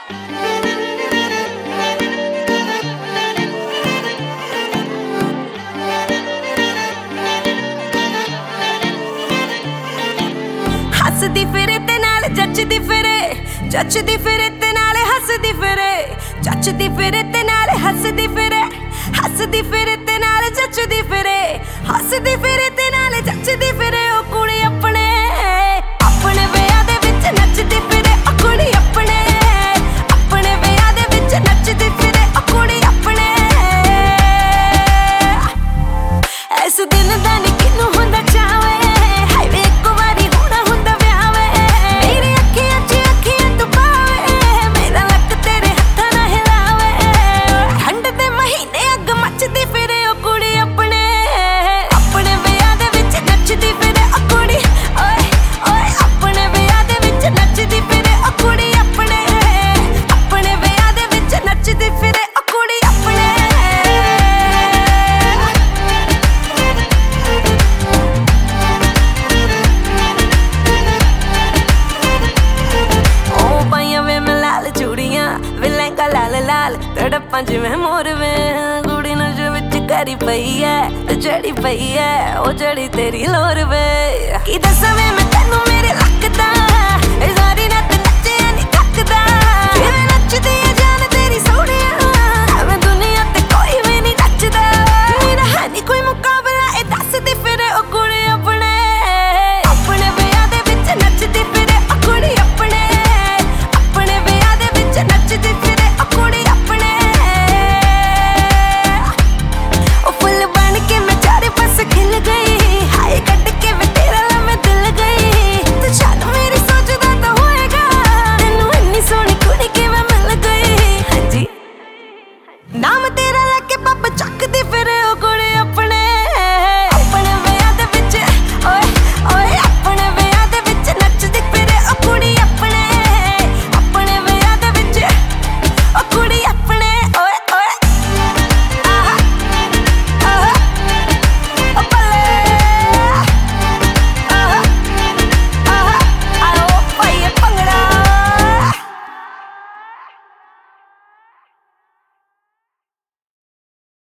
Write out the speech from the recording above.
ਹੱਸਦੀ ਫਿਰੇ ਤੇ ਨਾਲ ਜੱਚਦੀ ਫਿਰੇ, ਜੱਚਦੀ ਫਿਰੇ ਤੇ ਨਾਲ ਹੱਸਦੀ ਫਿਰੇ, ਜੱਚਦੀ ਫਿਰੇ ਤੇ ਨਾਲ ਹੱਸਦੀ ਫਿਰੇ, ਹੱਸਦੀ ਫਿਰੇ ਤੇ ਨਾਲ ਜੱਚਦੀ ਫਿਰੇ, ਹੱਸਦੀ ਫਿਰੇ ਤੇ ਨਾਲ ਜੱਚਦੀ ਫਿਰੇ। ਉਹ ਕੁੜੀ ਆਪਣੇ ਆਪਣੇ ਵਿਆਹ ਦੇ ਵਿੱਚ ਨੱਚਦੀ ਫਿਰੇ, ਉਹ ਕੁੜੀ ਆਪਣੇ ਆਪਣੇ ਵਿਆਹ ਦੇ ਵਿੱਚ ਨੱਚਦੀ ਫਿਰੇ, ਉਹ ਕੁੜੀ ਆਪਣੇ। ਇਸ ਦਿਨ ਦਾ ਨੀ ਕਿਨੂੰ ਹੁੰਦਾ ਚਾਵੇ, ਹਾਏ ਵੇ ਇੱਕ ਵਾਰੀ ਹੋਣਾ ਹੁੰਦਾ ਵਿਆਹ ਵੇ। ਮੇਰੀ ਅੱਖੀਆਂ 'ਚ ਅੱਖੀਆਂ ਤੂੰ ਪਾਵੇ, ਮੇਰਾ ਲੱਕ ਤੇਰੇ ਹੱਥਾਂ ਨਾਲ ਹਿਲਾਵੇ। ਠੰਡ ਦੇ ਮਹੀਨੇ ਅੱਗ ਮੱਚਦੀ ਫਿਰੇ, ਉਹ ਕੁੜੀ ਆਪਣੇ ਆਪਣੇ ਵਿਆਹ ਦੇ ਵਿੱਚ ਨੱਚਦੀ ਫਿਰੇ, ਉਹ ਕੁੜੀ ਓਏ ਓਏ ਆਪਣੇ ਵਿਆਹ ਦੇ ਵਿੱਚ ਨੱਚਦੀ ਫਿਰੇ, ਉਹ ਕੁੜੀ ਆਪਣੇ ਆਪਣੇ ਵਿਆਹ ਦੇ ਵਿੱਚ ਨੱਚਦੀ ਫਿਰੇ, ਉਹ ਕੁੜੀ ਆਪਣੇ। ਉਹ ਪਾਈਆਂ ਵੇ ਮੈਂ ਲਾਲ ਚੂੜੀਆਂ, ਵੇ ਲਹਿੰਗਾ ਲਾਲ ਲਾਲ ਤੜਪਾਂ ਜਿਵੇਂ ਮੋਰ ਵੇ। ਕੁੜੀ ਨਸ਼ੇ ਵਿੱਚ ਕਰੀ ਪਈ ਐ ਤੇ ਜੜੀ ਪਈ ਐ, ਉਹ ਜੜੀ ਤੇਰੀ ਲੋਰ ਵੇ। ਕੀ ਦੱਸਾਂ ਵੇ ਮੈਂ ਤੈਨੂੰ ਮੇਰੇ